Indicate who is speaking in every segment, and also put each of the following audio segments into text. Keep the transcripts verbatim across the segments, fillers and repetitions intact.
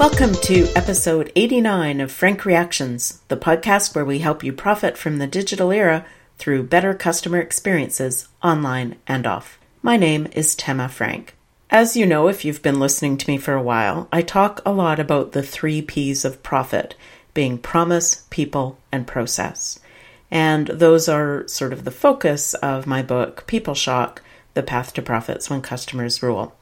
Speaker 1: Welcome to episode eighty-nine of Frank Reactions, the podcast where we help you profit from the digital era through better customer experiences online and off. My name is Tema Frank. As you know, if you've been listening to me for a while, I talk a lot about the three P's of profit, being promise, people, and process. And those are sort of the focus of my book, People Shock, The Path to Profits When Customers Rule.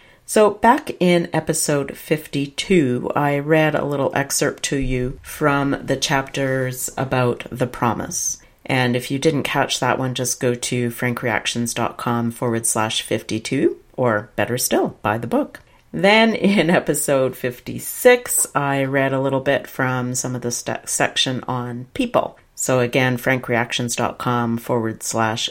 Speaker 1: So back in episode fifty-two, I read a little excerpt to you from the chapters about the promise. And if you didn't catch that one, just go to frankreactions.com forward slash 52, or better still, buy the book. Then in episode fifty-six, I read a little bit from some of the st- section on people. So again, frankreactions.com forward slash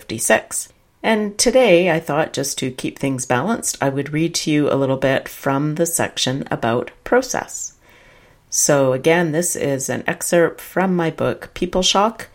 Speaker 1: 56. And today I thought, just to keep things balanced, I would read to you a little bit from the section about process. So again, this is an excerpt from my book, People Shock.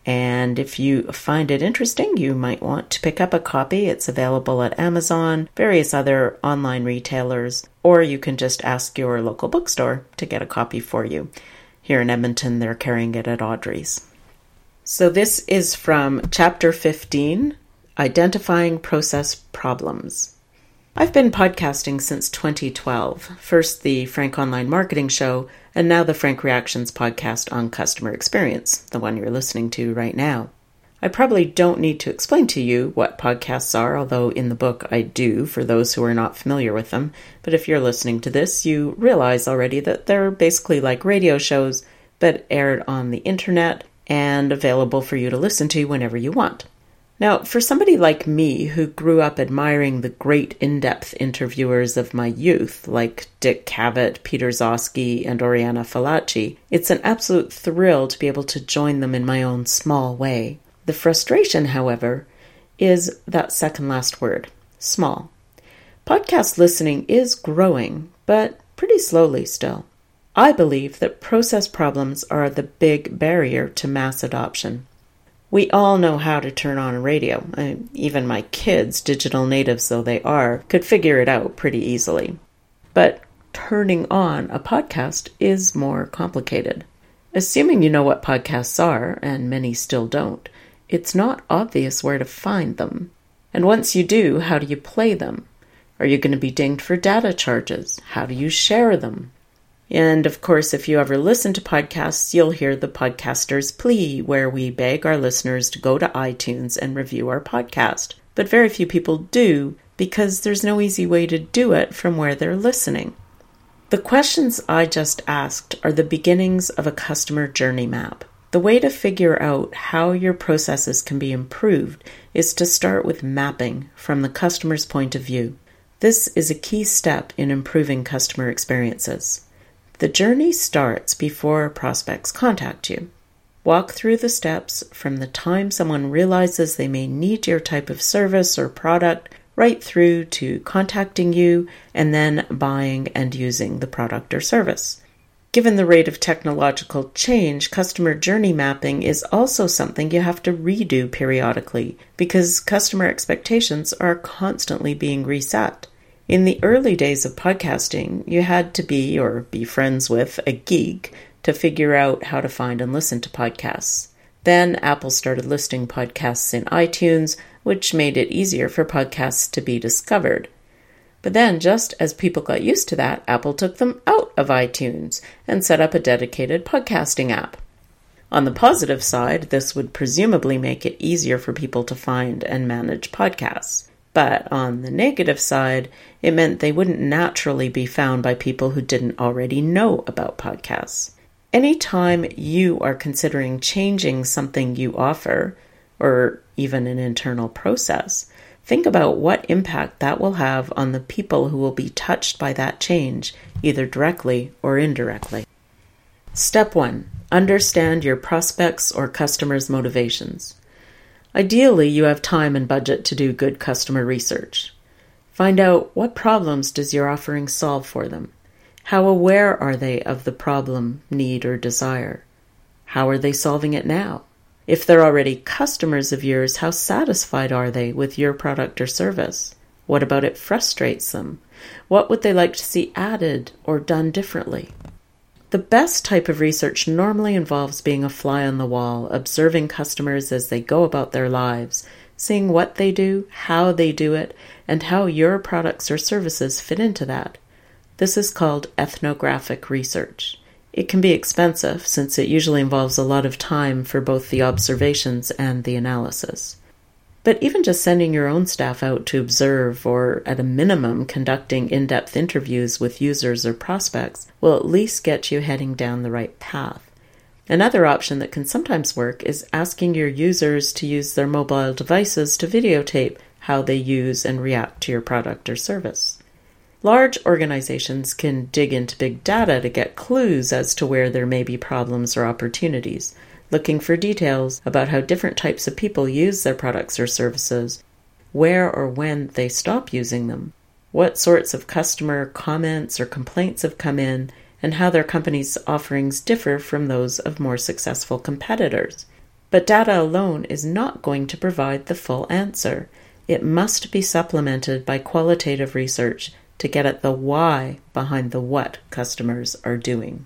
Speaker 1: And if you find it interesting, you might want to pick up a copy. It's available at Amazon, various other online retailers, or you can just ask your local bookstore to get a copy for you. Here in Edmonton, they're carrying it at Audrey's. So this is from chapter fifteen, Identifying Process Problems. I've been podcasting since twenty twelve, first the Frank Online Marketing Show, and now the Frank Reactions podcast on customer experience, the one you're listening to right now. I probably don't need to explain to you what podcasts are, although in the book I do for those who are not familiar with them. But if you're listening to this, you realize already that they're basically like radio shows, but aired on the internet and available for you to listen to whenever you want. Now, for somebody like me who grew up admiring the great in-depth interviewers of my youth, like Dick Cavett, Peter Zosky, and Oriana Fallaci, it's an absolute thrill to be able to join them in my own small way. The frustration, however, is that second last word, small. Podcast listening is growing, but pretty slowly still. I believe that process problems are the big barrier to mass adoption. We all know how to turn on a radio. I, even my kids, digital natives though they are, could figure it out pretty easily. But turning on a podcast is more complicated. Assuming you know what podcasts are, and many still don't, it's not obvious where to find them. And once you do, how do you play them? Are you going to be dinged for data charges? How do you share them? And of course, if you ever listen to podcasts, you'll hear the podcaster's plea, where we beg our listeners to go to iTunes and review our podcast. But very few people do, because there's no easy way to do it from where they're listening. The questions I just asked are the beginnings of a customer journey map. The way to figure out how your processes can be improved is to start with mapping from the customer's point of view. This is a key step in improving customer experiences. The journey starts before prospects contact you. Walk through the steps from the time someone realizes they may need your type of service or product right through to contacting you and then buying and using the product or service. Given the rate of technological change, customer journey mapping is also something you have to redo periodically because customer expectations are constantly being reset. In the early days of podcasting, you had to be or be friends with a geek to figure out how to find and listen to podcasts. Then Apple started listing podcasts in iTunes, which made it easier for podcasts to be discovered. But then, just as people got used to that, Apple took them out of iTunes and set up a dedicated podcasting app. On the positive side, this would presumably make it easier for people to find and manage podcasts. But on the negative side, it meant they wouldn't naturally be found by people who didn't already know about podcasts. Anytime you are considering changing something you offer, or even an internal process, think about what impact that will have on the people who will be touched by that change, either directly or indirectly. Step one, understand your prospects' or customers' motivations. Ideally, you have time and budget to do good customer research. Find out what problems does your offering solve for them. How aware are they of the problem, need, or desire? How are they solving it now? If they're already customers of yours, how satisfied are they with your product or service? What about it frustrates them? What would they like to see added or done differently? The best type of research normally involves being a fly on the wall, observing customers as they go about their lives, seeing what they do, how they do it, and how your products or services fit into that. This is called ethnographic research. It can be expensive since it usually involves a lot of time for both the observations and the analysis. But even just sending your own staff out to observe or, at a minimum, conducting in-depth interviews with users or prospects will at least get you heading down the right path. Another option that can sometimes work is asking your users to use their mobile devices to videotape how they use and react to your product or service. Large organizations can dig into big data to get clues as to where there may be problems or opportunities, looking for details about how different types of people use their products or services, where or when they stop using them, what sorts of customer comments or complaints have come in, and how their company's offerings differ from those of more successful competitors. But data alone is not going to provide the full answer. It must be supplemented by qualitative research to get at the why behind the what customers are doing.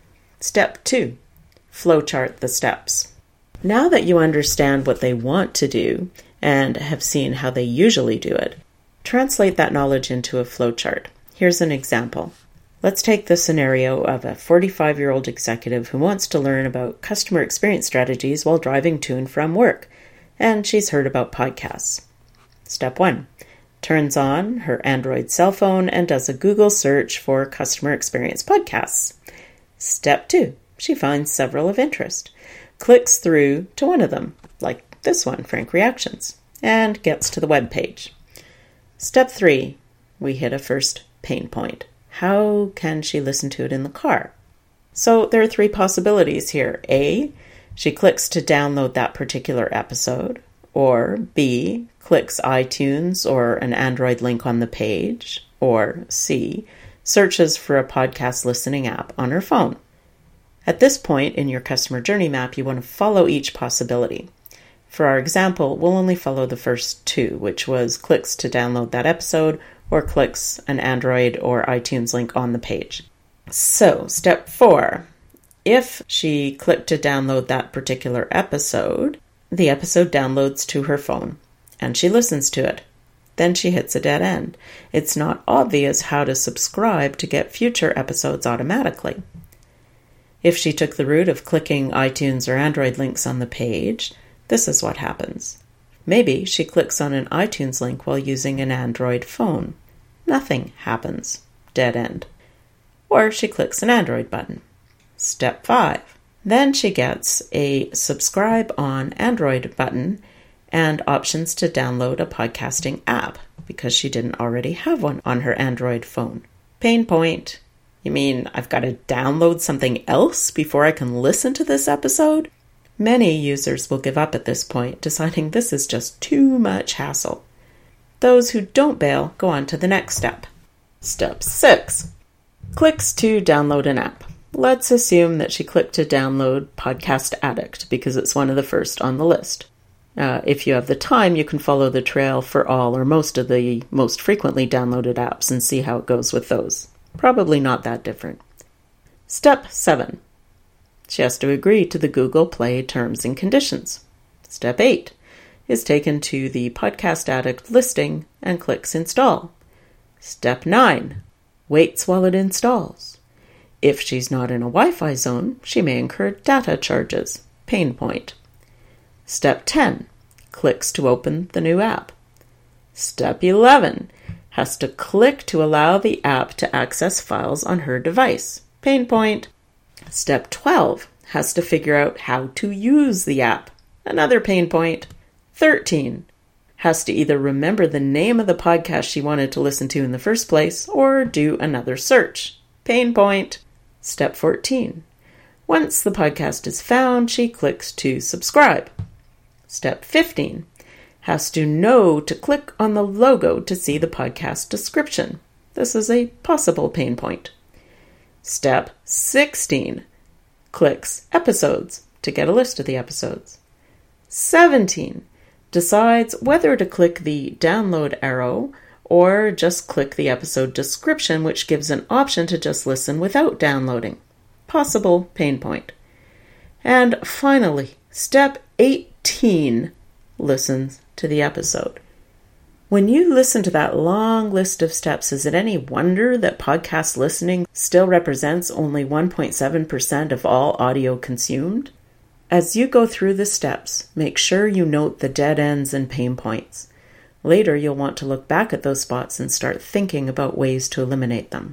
Speaker 1: Step two. Flowchart the steps. Now that you understand what they want to do and have seen how they usually do it, translate that knowledge into a flowchart. Here's an example. Let's take the scenario of a forty-five-year-old executive who wants to learn about customer experience strategies while driving to and from work, and she's heard about podcasts. Step one. Turns on her Android cell phone and does a Google search for customer experience podcasts. Step two. She finds several of interest, clicks through to one of them, like this one, Frank Reactions, and gets to the web page. Step three, we hit a first pain point. How can she listen to it in the car? So there are three possibilities here. A, she clicks to download that particular episode, or B, clicks iTunes or an Android link on the page, or C, searches for a podcast listening app on her phone. At this point in your customer journey map, you want to follow each possibility. For our example, we'll only follow the first two, which was clicks to download that episode or clicks an Android or iTunes link on the page. So, step four. If she clicked to download that particular episode, the episode downloads to her phone and she listens to it. Then she hits a dead end. It's not obvious how to subscribe to get future episodes automatically. If she took the route of clicking iTunes or Android links on the page, this is what happens. Maybe she clicks on an iTunes link while using an Android phone. Nothing happens. Dead end. Or she clicks an Android button. Step five. Then she gets a subscribe on Android button and options to download a podcasting app because she didn't already have one on her Android phone. Pain point. You mean I've got to download something else before I can listen to this episode? Many users will give up at this point, deciding this is just too much hassle. Those who don't bail go on to the next step. Step six. Clicks to download an app. Let's assume that she clicked to download Podcast Addict because it's one of the first on the list. Uh, if you have the time, you can follow the trail for all or most of the most frequently downloaded apps and see how it goes with those. Probably not that different. Step seven. She has to agree to the Google Play terms and conditions. Step eight is taken to the Podcast Addict listing and clicks install. Step nine. Waits while it installs. If she's not in a Wi-Fi zone, she may incur data charges. Pain point. Step ten. Clicks to open the new app. Step eleven. Has to click to allow the app to access files on her device. Pain point. Step twelve. Has to figure out how to use the app. Another pain point. thirteen. Has to either remember the name of the podcast she wanted to listen to in the first place or do another search. Pain point. Step fourteen. Once the podcast is found, she clicks to subscribe. Step fifteen. Has to know to click on the logo to see the podcast description. This is a possible pain point. Step sixteen. Clicks episodes to get a list of the episodes. seventeen. Decides whether to click the download arrow or just click the episode description, which gives an option to just listen without downloading. Possible pain point. And finally, step eighteen, listen to the episode. When you listen to that long list of steps, is it any wonder that podcast listening still represents only one point seven percent of all audio consumed? As you go through the steps, make sure you note the dead ends and pain points. Later, you'll want to look back at those spots and start thinking about ways to eliminate them.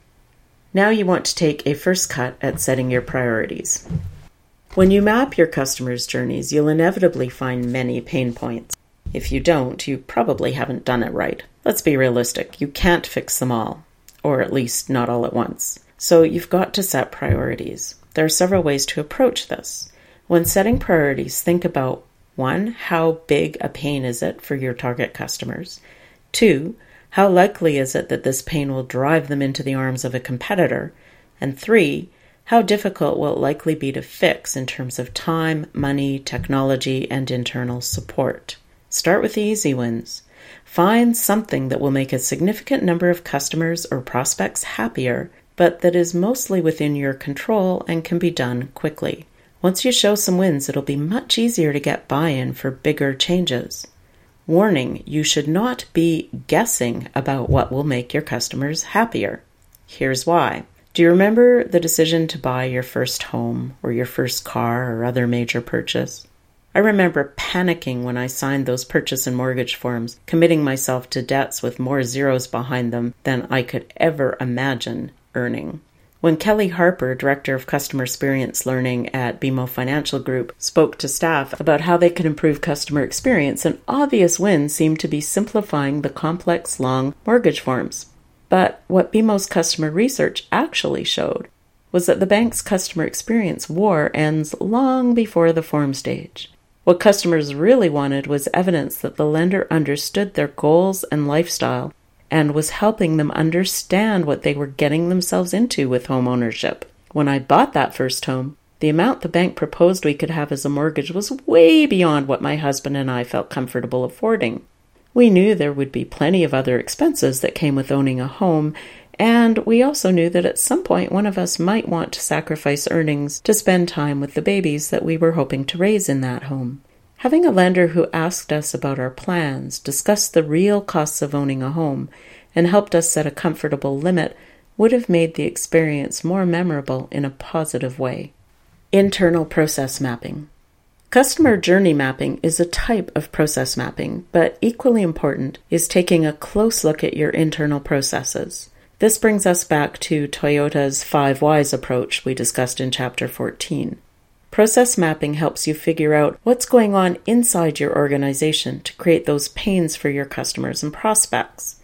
Speaker 1: Now you want to take a first cut at setting your priorities. When you map your customers' journeys, you'll inevitably find many pain points. If you don't, you probably haven't done it right. Let's be realistic. You can't fix them all, or at least not all at once. So you've got to set priorities. There are several ways to approach this. When setting priorities, think about one, how big a pain is it for your target customers? Two, how likely is it that this pain will drive them into the arms of a competitor? And three, how difficult will it likely be to fix in terms of time, money, technology, and internal support? Start with the easy wins. Find something that will make a significant number of customers or prospects happier, but that is mostly within your control and can be done quickly. Once you show some wins, it'll be much easier to get buy-in for bigger changes. Warning, you should not be guessing about what will make your customers happier. Here's why. Do you remember the decision to buy your first home or your first car or other major purchase? I remember panicking when I signed those purchase and mortgage forms, committing myself to debts with more zeros behind them than I could ever imagine earning. When Kelly Harper, Director of Customer Experience Learning at B M O Financial Group, spoke to staff about how they could improve customer experience, an obvious win seemed to be simplifying the complex, long mortgage forms. But what B M O's customer research actually showed was that the bank's customer experience war ends long before the form stage. What customers really wanted was evidence that the lender understood their goals and lifestyle and was helping them understand what they were getting themselves into with home ownership. When I bought that first home, the amount the bank proposed we could have as a mortgage was way beyond what my husband and I felt comfortable affording. We knew there would be plenty of other expenses that came with owning a home, and we also knew that at some point one of us might want to sacrifice earnings to spend time with the babies that we were hoping to raise in that home. Having a lender who asked us about our plans, discussed the real costs of owning a home, and helped us set a comfortable limit would have made the experience more memorable in a positive way. Internal process mapping. Customer journey mapping is a type of process mapping, but equally important is taking a close look at your internal processes. This brings us back to Toyota's five whys approach we discussed in Chapter fourteen. Process mapping helps you figure out what's going on inside your organization to create those pains for your customers and prospects.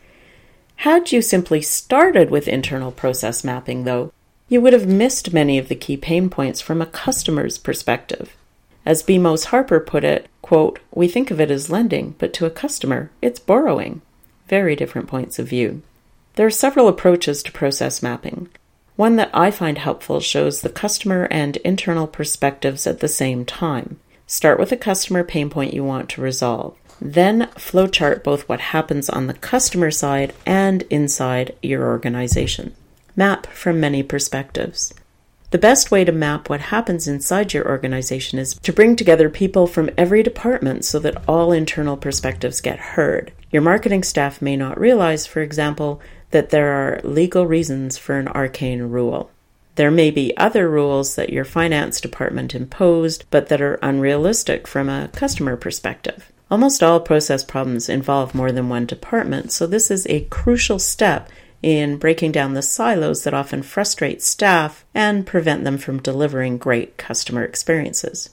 Speaker 1: Had you simply started with internal process mapping, though, you would have missed many of the key pain points from a customer's perspective. As B M O's Harper put it, quote, "We think of it as lending, but to a customer, it's borrowing." Very different points of view. There are several approaches to process mapping. One that I find helpful shows the customer and internal perspectives at the same time. Start with a customer pain point you want to resolve. Then flowchart both what happens on the customer side and inside your organization. Map from many perspectives. The best way to map what happens inside your organization is to bring together people from every department so that all internal perspectives get heard. Your marketing staff may not realize, for example, that there are legal reasons for an arcane rule. There may be other rules that your finance department imposed, but that are unrealistic from a customer perspective. Almost all process problems involve more than one department, so this is a crucial step in breaking down the silos that often frustrate staff and prevent them from delivering great customer experiences.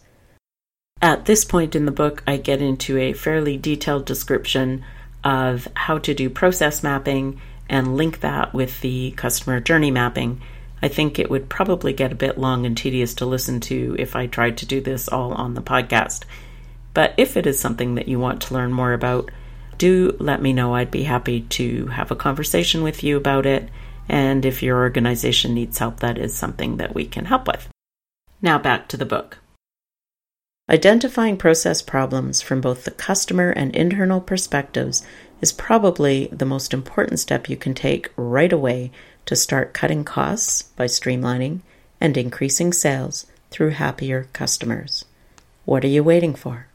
Speaker 1: At this point in the book, I get into a fairly detailed description of how to do process mapping and link that with the customer journey mapping. I think it would probably get a bit long and tedious to listen to if I tried to do this all on the podcast. But if it is something that you want to learn more about, do let me know. I'd be happy to have a conversation with you about it. And if your organization needs help, that is something that we can help with. Now back to the book. Identifying process problems from both the customer and internal perspectives is probably the most important step you can take right away to start cutting costs by streamlining and increasing sales through happier customers. What are you waiting for?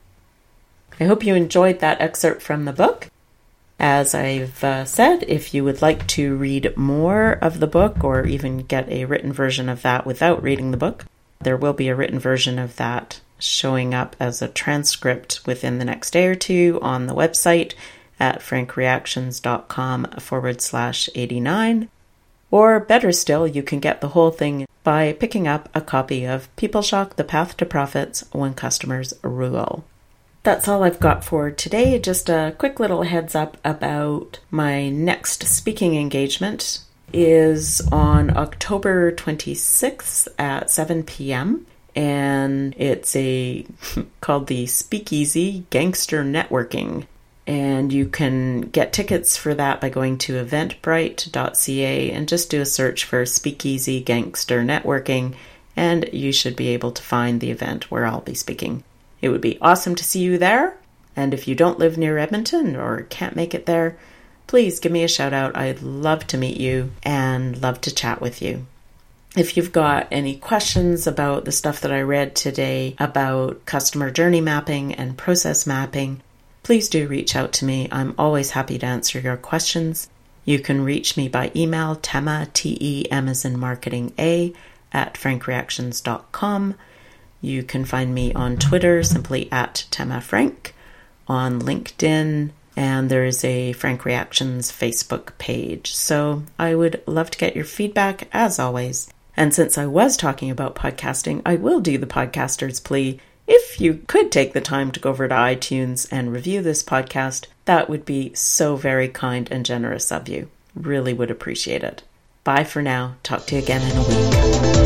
Speaker 1: I hope you enjoyed that excerpt from the book. As I've uh, said, if you would like to read more of the book or even get a written version of that without reading the book, there will be a written version of that showing up as a transcript within the next day or two on the website at frankreactions.com forward slash 89. Or better still, you can get the whole thing by picking up a copy of PeopleShock, The Path to Profits When Customers Rule. That's all I've got for today. Just a quick little heads up about my next speaking engagement is on October twenty-sixth at seven p.m. and it's a called the Speakeasy Gangster Networking. And you can get tickets for that by going to eventbrite dot c a and just do a search for Speakeasy Gangster Networking, and you should be able to find the event where I'll be speaking. It would be awesome to see you there, and if you don't live near Edmonton or can't make it there, please give me a shout out. I'd love to meet you and love to chat with you. If you've got any questions about the stuff that I read today about customer journey mapping and process mapping, please do reach out to me. I'm always happy to answer your questions. You can reach me by email, Tema, T E M as in marketing A, at frankreactions dot com. You can find me on Twitter, simply at Tema Frank, on LinkedIn, and there is a Frank Reactions Facebook page. So I would love to get your feedback, as always. And since I was talking about podcasting, I will do the podcaster's plea. If you could take the time to go over to iTunes and review this podcast, that would be so very kind and generous of you. Really would appreciate it. Bye for now. Talk to you again in a week.